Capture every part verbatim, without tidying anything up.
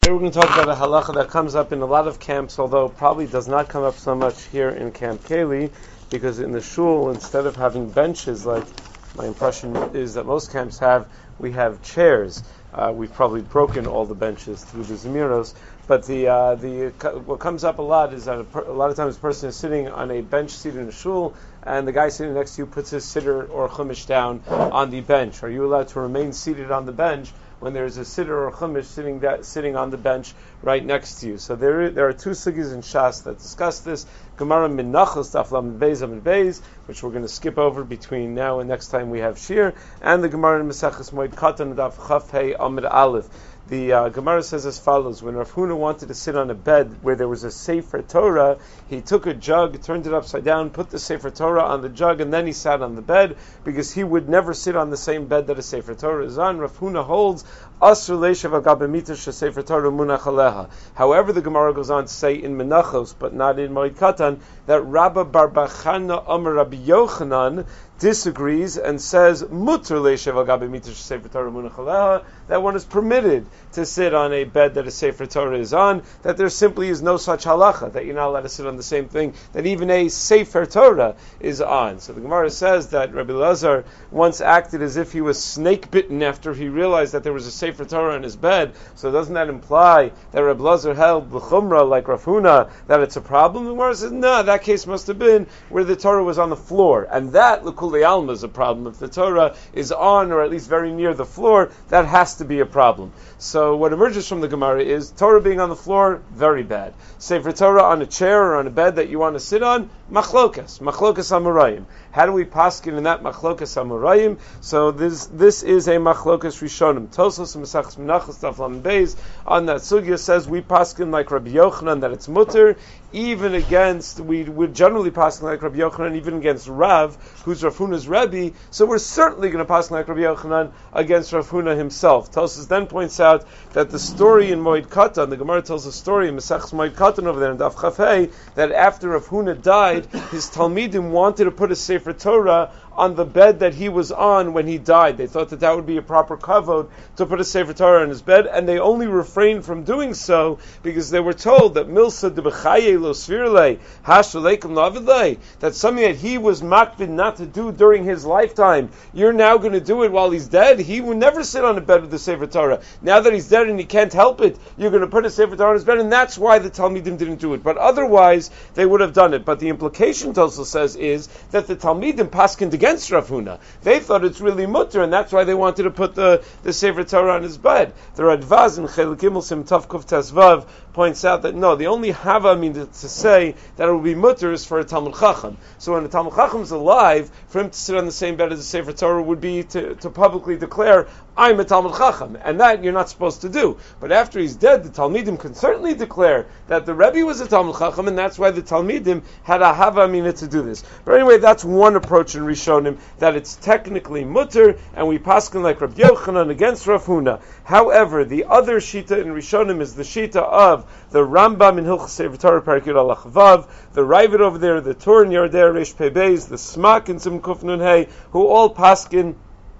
Today we're going to talk about a halacha that comes up in a lot of camps, although probably does not come up so much here in Camp Kaylee, because in the shul, instead of having benches, like my impression is that most camps have, we have chairs. Uh, we've probably broken all the benches through the Zemiros, but the uh, the what comes up a lot is that a, per, a lot of times a person is sitting on a bench seat in a shul, and the guy sitting next to you puts his siddur or chumash down on the bench. Are you allowed to remain seated on the bench when there is a siddur or chumash sitting that, sitting on the bench right next to you? So there there are two sugis in Shas that discuss this. Gemara Menachos Daf Lamed Beis Amud Beis, which we're going to skip over between now and next time we have Shir, and the Gemara in Maseches Moed Katan Daf Chaf Hei Amud Aleph. The uh, Gemara says as follows: when Rav Huna wanted to sit on a bed where there was a Sefer Torah, he took a jug, turned it upside down, put the Sefer Torah on the jug, and then he sat on the bed, because he would never sit on the same bed that a Sefer Torah is on. Rav Huna holds Asur Leishav Al Gabe Mitas Shesefer Torah Munach Aleha. However, the Gemara goes on to say in Menachos, but not in Moed Katan, that Rabba Bar Bachana Amar Rabbi Yochanan disagrees and says Mutter Leishav Al Gabe Mitas Shesefer Torah Munach Aleha, that one is permitted to sit on a bed that a Sefer Torah is on, that there simply is no such halacha, that you're not allowed to sit on the same thing that even a Sefer Torah is on. So the Gemara says that Rabbi Lazar once acted as if he was snake bitten after he realized that there was a Sefer Torah on his bed. So doesn't that imply that Rabbi Lazar held l'chumra like Rav Huna, that it's a problem? The Gemara says, no, that case must have been where the Torah was on the floor, and that l'kulei alma is a problem. If the Torah is on, or at least very near the floor, that has to be a problem. So what emerges from the Gemara is Torah being on the floor, very bad. Sefer Torah on a chair or on a bed that you want to sit on, machlokas, machlokas amorayim. How do we paskin in that machlokas amorayim? So this this is a machlokas rishonim. Tosos Mesachos Menachos Daf Lamed Beis on that sugya says we paskin like Rabbi Yochanan that it's mutter, even against, we would generally paskin like Rabbi Yochanan, even against Rav, who's Rav Huna's Rebbe. So we're certainly going to paskin like Rabbi Yochanan against Rav Huna himself. Tosos then points out that the story in Moed Katan, the Gemara tells a story in Mesachos Moed Katan over there in Daf Chaf Hei, that after Rav Huna died, his Talmidim wanted to put a Sefer Torah on the bed that he was on when he died. They thought that that would be a proper kavod to put a Sefer Torah on his bed, and they only refrained from doing so because they were told that milsa de bechaye lo svirle hashalekim lavidlei, that something that he was makbid not to do during his lifetime, you're now going to do it while he's dead. He would never sit on a bed with the Sefer Torah. Now that he's dead and he can't help it, you're going to put a Sefer Torah on his bed, and that's why the Talmidim didn't do it. But otherwise, they would have done it. But the implication, Tosel says, is that the Talmidim paskined against Rav Huna. They thought it's really mutter, and that's why they wanted to put the, the Sefer Torah on his bed. The Radvaz in Chelik Gimel Sim Tav Kuf Tesvav points out that no, the only hava means to say that it would be mutter is for a Talmud Chacham. So when a Talmud Chacham is alive, for him to sit on the same bed as a Sefer Torah would be to, to publicly declare, I'm a Talmud Chacham, and that you're not supposed to do. But after he's dead, the Talmidim can certainly declare that the Rebbe was a Talmud Chacham, and that's why the Talmidim had a hava amina to do this. But anyway, that's one approach in Rishonim, that it's technically mutter, and we paskin like Rabbi Yochanan against Rav Huna. However, the other shita in Rishonim is the shita of the Rambam in Hilchos Sefer Torah Perek Yud Alach Vav, the Ravid over there, the Tur in Yardei Reish Pei Beis, the Smak in Sim Kuf Nun Hey, who all paskin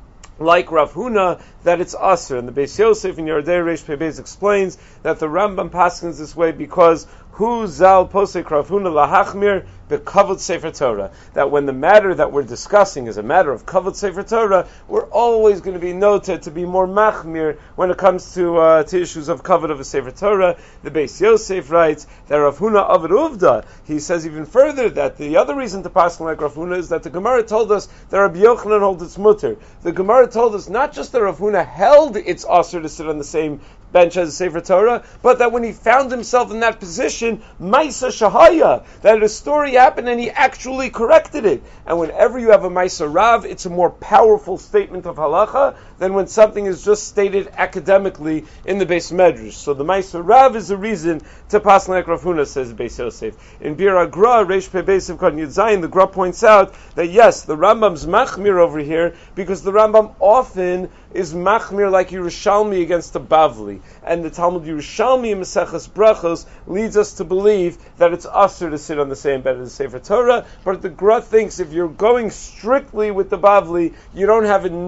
like Rav Huna, that it's Asr. And the Beis Yosef in Yardei Reish Pei Beis explains that the Rambam paskins this way because Hu Zal Posek Rav Huna Lahachmir Bekavod Sefer Torah. That when the matter that we're discussing is a matter of Kavod Sefer Torah, we're always going to be noted to be more machmir when it comes to uh, to issues of Kavod of a Sefer Torah. The Beis Yosef writes that Rav Huna Avad Uvda, he says even further that the other reason to pass like Rav Huna is that the Gemara told us that Rabbi Yochanan holds its mutter. The Gemara told us not just that Rav Huna held its asr to sit on the same bench as a Sefer Torah, but that when he found himself in that position, Maisa Shahaya, that a story happened and he actually corrected it. And whenever you have a Maisa Rav, it's a more powerful statement of halacha than when something is just stated academically in the Beis Medrash. So the Maisa Rav is a reason to pass like Rav Huna, says Beis Yosef. In Bir Agra, Reish Pei Beis Katan Yud Zayin, the Gra points out that yes, the Rambam's machmir over here, because the Rambam often is machmir like Yerushalmi against the Bavli. And the Talmud Yerushalmi in Maseches Brachos leads us to believe that it's usher to sit on the same bed as the Sefer Torah, but the Gra thinks if you're going strictly with the Bavli, you don't have enough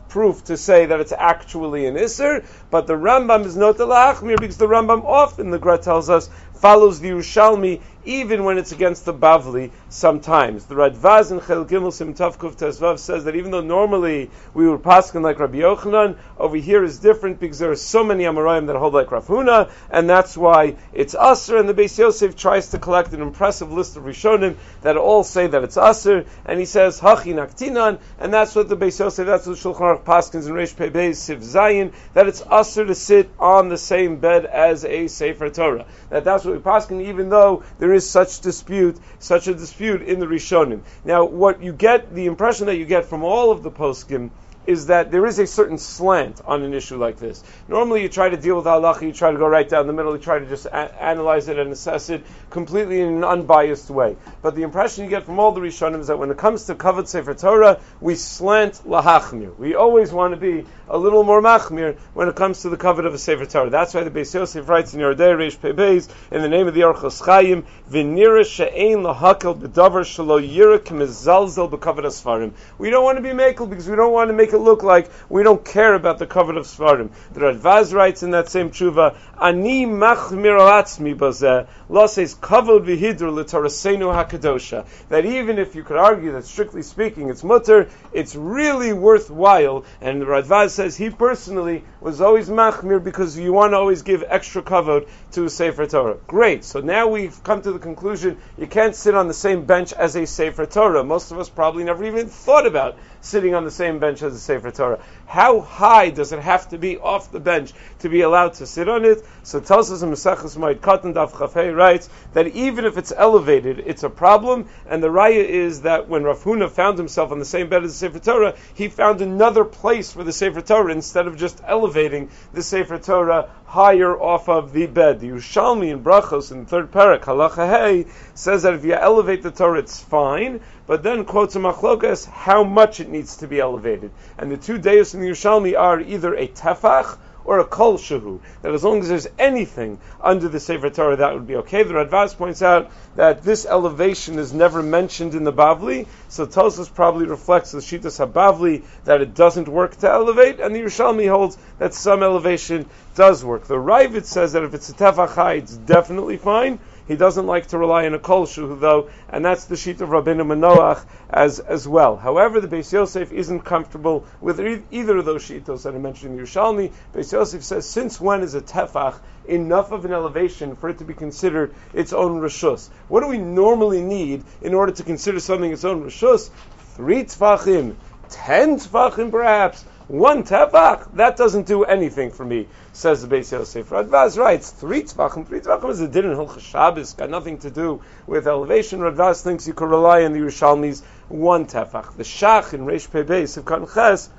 proof to say that it's actually an Isser, but the Rambam is not the Lachmir because the Rambam often, the Gra tells us, follows the Yerushalmi even when it's against the Bavli sometimes. The Radvaz in Chel Gimel Sim Tavkuf Tezvav says that even though normally we would paskin like Rabbi Yochanan, over here is different because there are so many Amoraim that hold like Rav Huna, and that's why it's Aser, and the Beis Yosef tries to collect an impressive list of Rishonim that all say that it's Aser, and he says Hachi Naktinan, and that's what the Beis Yosef, that's what Shulchan Aruch paskins in Reish Pei Beis Siv Zayin, that it's Aser to sit on the same bed as a Sefer Torah. That that's what we paskin, even though there is such dispute, such a dispute in the Rishonim. Now, what you get, the impression that you get from all of the poskim is that there is a certain slant on an issue like this. Normally you try to deal with halacha, you try to go right down the middle, you try to just a- analyze it and assess it completely in an unbiased way. But the impression you get from all the Rishonim is that when it comes to Kavod Sefer Torah, we slant lahachmir. We always want to be a little more machmir when it comes to the Kavod of a Sefer Torah. That's why the Beis Yosef writes in Yordei Reish Pei Beis, in the name of the Orchos Chaim, V'nira she'ein lahakel b'davar shelo yira k'mezalzel b'kavod asfarim. We don't want to be makel because we don't want to make it look like we don't care about the Kavod of Svarim. The Radvaz writes in that same tshuva, Ani machmir al atzmi bazeh, lo says Kavod v'hidr l'torasenu hakadosha. That even if you could argue that strictly speaking it's mutter, it's really worthwhile. And the Radvaz says he personally was always machmir because you want to always give extra Kavod to a Sefer Torah. Great. So now we've come to the conclusion you can't sit on the same bench as a Sefer Torah. Most of us probably never even thought about sitting on the same bench as a Sefer Torah. How high does it have to be off the bench to be allowed to sit on it? So Tosfos in Maseches Moed Katan Daf Chafei writes that even if it's elevated, it's a problem, and the raya is that when Rav Huna found himself on the same bed as the Sefer Torah, he found another place for the Sefer Torah instead of just elevating the Sefer Torah higher off of the bed. The Yerushalmi in Brachos in the third parak, Halacha Hey, says that if you elevate the Torah, it's fine, but then quotes a machlokas how much it needs to be elevated. And the two deus in the Yerushalmi are either a tefach or a kol shehu, that as long as there's anything under the Sefer Torah, that would be okay. The Radvaz points out that this elevation is never mentioned in the Bavli, so Tosfos probably reflects the Shitas HaBavli that it doesn't work to elevate, and the Yerushalmi holds that some elevation does work. The Ravid says that if it's a tefach high, it's definitely fine. He doesn't like to rely on a kol shuhu though, and that's the sheet of Rabbeinu Manoach as as well. However, the Beis Yosef isn't comfortable with e- either of those shitos that I mentioned in the Yerushalmi. Beis Yosef says, since when is a tefach enough of an elevation for it to be considered its own reshus? What do we normally need in order to consider something its own reshus? Three tefachim, ten tefachim perhaps, one tefach? That doesn't do anything for me, says the Beis Yosef. Radvaz writes, three tzvachim, three tzvachim is a din in Hilchos Shabbos, got nothing to do with elevation. Radvaz thinks you could rely on the Yerushalmi's one tefach. The Shach in Reish Pei Beis of Kan Ches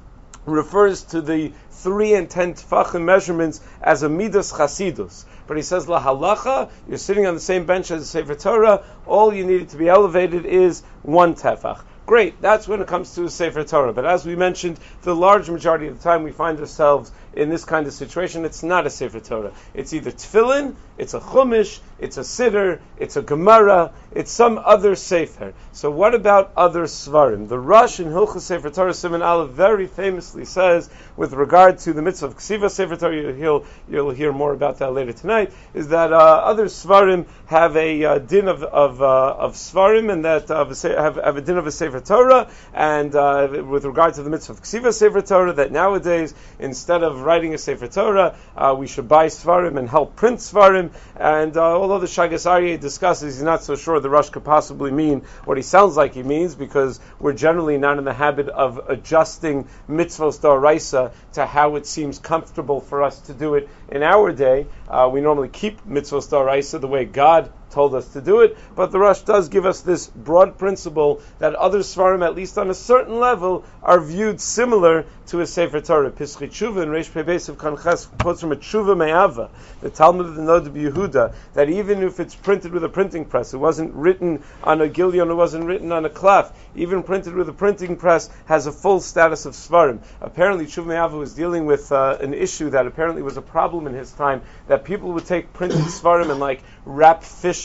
refers to the three and ten tefachim measurements as a midas chasidus. But he says, la halacha, you're sitting on the same bench as a Sefer Torah, all you needed to be elevated is one tefach. Great, that's when it comes to a Sefer Torah. But as we mentioned, the large majority of the time we find ourselves in this kind of situation, it's not a Sefer Torah. It's either tefillin, it's a chumash, it's a siddur, it's a gemara, it's some other sefer. So what about other svarim? The Rosh in Hilchos Sefer Torah Siman Aleph very famously says, with regard to the mitzvah of Ksiva Sefer Torah, you'll, you'll hear more about that later tonight, is that uh, other svarim have a uh, din of of, uh, of svarim, and that uh, have, have a din of a Sefer Torah, and uh, with regard to the mitzvah of Ksiva Sefer Torah, that nowadays, instead of writing a Sefer Torah, uh, we should buy svarim and help print svarim. And uh, although the Shagas Aryeh discusses, he's not so sure the Rosh could possibly mean what he sounds like he means, because we're generally not in the habit of adjusting mitzvos d'oraisa to how it seems comfortable for us to do it in our day. Uh, we normally keep mitzvos d'oraisa the way God told us to do it, but the Rosh does give us this broad principle that other svarim, at least on a certain level, are viewed similar to a Sefer Torah. Pischei Tshuva in Reish Pei Beis of Kan Ches quotes from a Tshuva Me'ava, the Talmud of the Nod of Yehuda, that even if it's printed with a printing press, it wasn't written on a gilyon, it wasn't written on a cloth, even printed with a printing press, has a full status of svarim. Apparently, Tshuva Me'ava was dealing with uh, an issue that apparently was a problem in his time, that people would take printed svarim and like wrap fish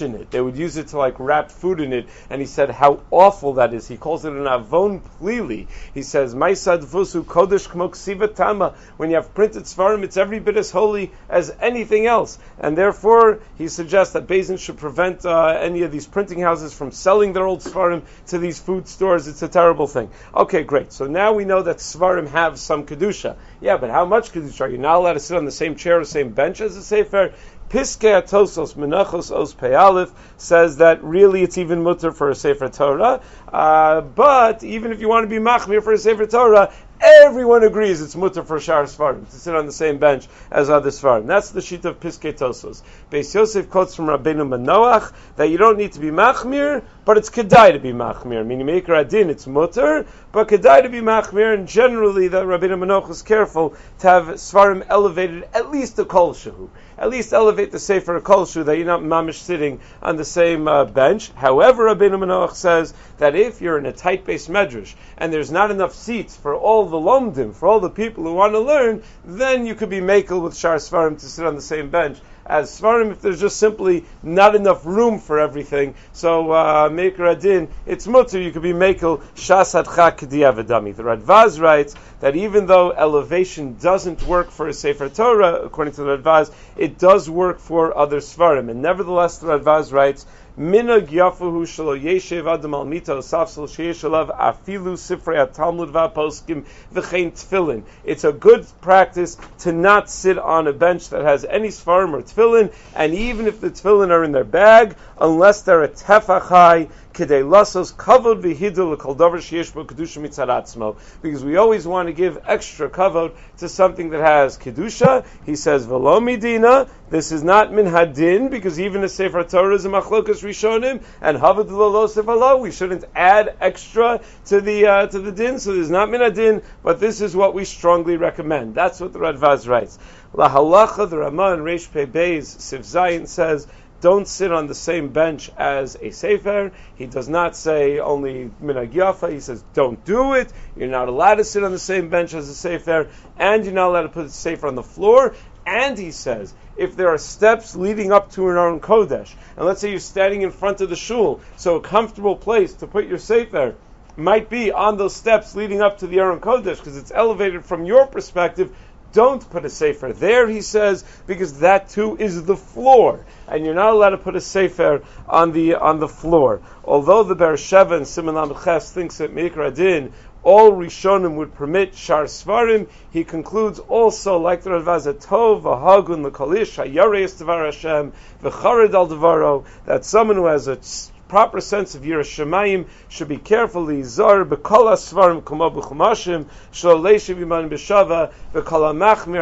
bench in it. They would use it to like wrap food in it. And he said how awful that is. He calls it an avon plili. He says, Maisad vusu kodesh kmo ksiva tama. When you have printed svarim, it's every bit as holy as anything else. And therefore, he suggests that Beis Din should prevent uh, any of these printing houses from selling their old svarim to these food stores. It's a terrible thing. Okay, great. So now we know that svarim have some kedusha. Yeah, but how much kedusha? Are you not allowed to sit on the same chair or same bench as a sefer? Piskei Atosos Menachos Os Pei Aleph says that really it's even mutter for a Sefer Torah, uh, but even if you want to be machmir for a Sefer Torah, everyone agrees it's mutter for Shar Sfarim to sit on the same bench as other Sfarim. That's the sheet of Piskei Tosos. Beis Yosef quotes from Rabbeinu Manoach that you don't need to be machmir, but it's kedai to be machmir. Meaning, Meikar Adin, it's mutter, but kedai to be machmir, and generally the Rabbeinu Manoach is careful to have Sfarim elevated at least a kol shehu. At least elevate the Sefer Kol Shu, that you're not mamish sitting on the same uh, bench. However, Rabbeinu Manoach says that if you're in a tight-based medrash and there's not enough seats for all the lomdim, for all the people who want to learn, then you could be makel with Shar Sfarim to sit on the same bench as Sfarim, if there's just simply not enough room for everything. So, uh, Meikar Adin, it's mutter, you could be makel Shas Hadcha K'di'avadami. The Radvaz writes that even though elevation doesn't work for a Sefer Torah, according to the Radvaz, it does work for other Sfarim. And nevertheless, the Radvaz writes, Minag yafuhu shelo yeshev adam al mita osafsel sheyesh alav afilu sifrei haTalmud va'poskim v'chein tefillin. It's a good practice to not sit on a bench that has any sfarim or tefillin, and even if the tefillin are in their bag, unless they're a tefach high, kedei lasos kavod v'hidul l'kol davar sheyesh bo kedusha mitzad atzmo. Because we always want to give extra kavod to something that has kedusha. He says v'lo midina. This is not min hadin, because even a Sefer Torah is a machlokas rishonim, and havad lo sefalo, we shouldn't add extra to the uh, to the din. So there's not min hadin, but this is what we strongly recommend. That's what the Radvaz writes. La halacha, the Ramah in Reish Pei Beis Siv Zayin says, don't sit on the same bench as a sefer. He does not say only minag yafa. He says don't do it. You're not allowed to sit on the same bench as a sefer, and you're not allowed to put the sefer on the floor. And he says, if there are steps leading up to an Aron Kodesh, and let's say you're standing in front of the shul, so a comfortable place to put your sefer might be on those steps leading up to the Aron Kodesh, because it's elevated from your perspective, don't put a sefer there, he says, because that too is the floor, and you're not allowed to put a sefer on the on the floor. Although the Be'er Sheva and Siman Lamed Ches thinks that Meikar Adin, all Rishonim would permit Shar Sfarim, he concludes also, like the Radvaz, Tov v'hagun l'kolish hayareis devar Hashem v'chared al devaro, that someone who has a proper sense of Yiras Shamayim should be carefully zar b'kol asvarim kumo b'chumashim shlo leishiv iman b'shava v'kol hamachmir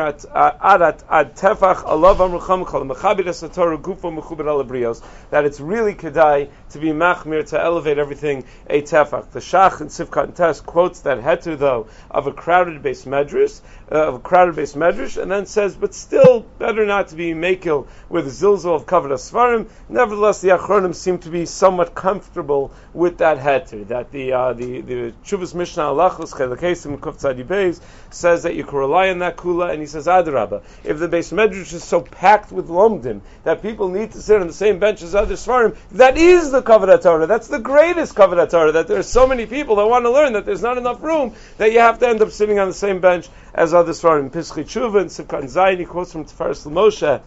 ad ad tefach alav amrucham kol mechabit esator gufo mechubed al abrios, that it's really kedai to be machmir, to elevate everything a tefach. The Shach in Sivkat and Tes quotes that heter though of a crowded base medrash, uh, of a crowded base medrash, and then says, but still better not to be makil with zilzal of kavod asvarim. Nevertheless, the Achronim seem to be somewhat comfortable with that heter, that the uh, the the Chuvas Mishnah Alachos Chelekesim Kuf Tzadi Beis says that you can rely on that kula, and he says Adarabba, if the base medrash is so packed with lomdim that people need to sit on the same bench as other svarim, that is the kavod Torah. That's the greatest kavod Torah. That there are so many people that want to learn that there's not enough room, that you have to end up sitting on the same bench as other svarim. Pischei Tshuva and Sivkat Zayin, he quotes from Tiferes L'Moshe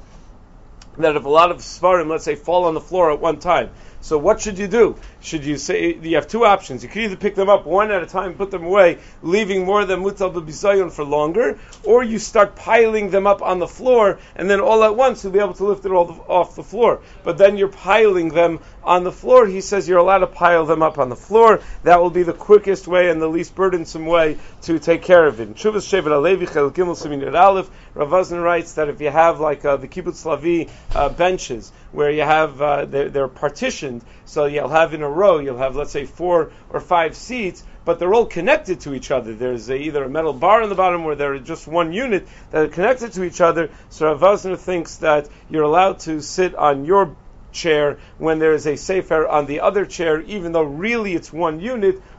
that if a lot of svarim, let's say, fall on the floor at one time, so what should you do? Should you say, you have two options. You can either pick them up one at a time, put them away, leaving more than mutal b'bizayon for longer, or you start piling them up on the floor, and then all at once you'll be able to lift it all the, off the floor. But then you're piling them on the floor. He says you're allowed to pile them up on the floor. That will be the quickest way and the least burdensome way to take care of it. Chuvas Shevet Alevi Chel Gimel Simin Yud Aleph, Rav Wosner writes that if you have like uh, the Kibbutz Lavi uh, benches, where you have, uh, they're, they're partitioned, so you'll have in a row, you'll have, let's say, four or five seats, but they're all connected to each other. There's a, either a metal bar on the bottom, or they're just one unit that are connected to each other. So Rav Wosner thinks that you're allowed to sit on your chair when there is a sefer on the other chair, even though really it's one unit,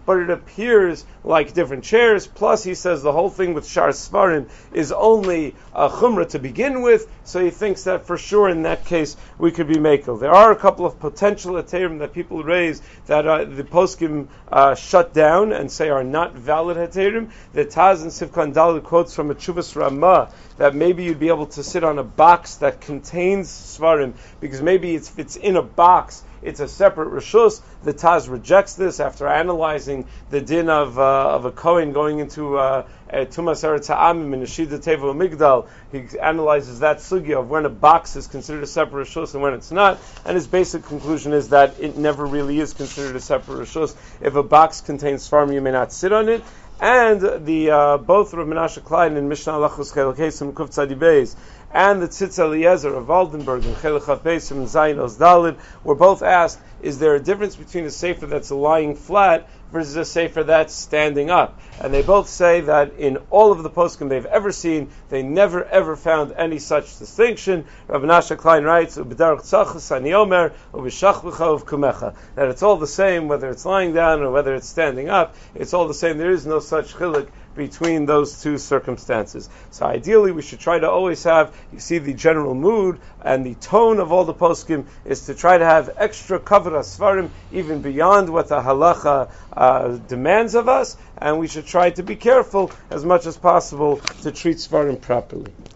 but it appears like different chairs. Plus, he says the whole thing with Shar Svarim is only a chumrah to begin with, so he thinks that for sure in that case we could be makel. There are a couple of potential heterim that people raise that uh, the poskim uh, shut down and say are not valid heterim. The Taz and Sivkan Daled quotes from a Chuvas Ramah that maybe you'd be able to sit on a box that contains Svarim, because maybe it's, if it's in a box, it's a separate reshus. The Taz rejects this after analyzing the din of uh, of a Kohen going into uh, Tumas Eretz Ha'amim in a Shida Teva Migdal. He analyzes that sugya of when a box is considered a separate reshus and when it's not, and his basic conclusion is that it never really is considered a separate reshus. If a box contains Svarim, you may not sit on it. And the uh, both Rav Menashe Klein in Mishnah Halachos Chelek Hesim Kuf Tzadi Beis and the Tzitz Eliezer of Waldenberg in Chelek Chaf Beisim and Zayin Oz Dalid were both asked, is there a difference between a sefer that's lying flat versus a sefer that's standing up? And they both say that in all of the poskim they've ever seen, they never ever found any such distinction. Rav Menashe Klein writes, "U'b'darach tzachas ani omer, u'b'shachlecha uv'kumecha," that it's all the same whether it's lying down or whether it's standing up. It's all the same. There is no such chiluk between those two circumstances. So ideally we should try to always have, you see the general mood and the tone of all the poskim is to try to have extra kavod svarim even beyond what the halacha uh, demands of us, and we should try to be careful as much as possible to treat svarim properly.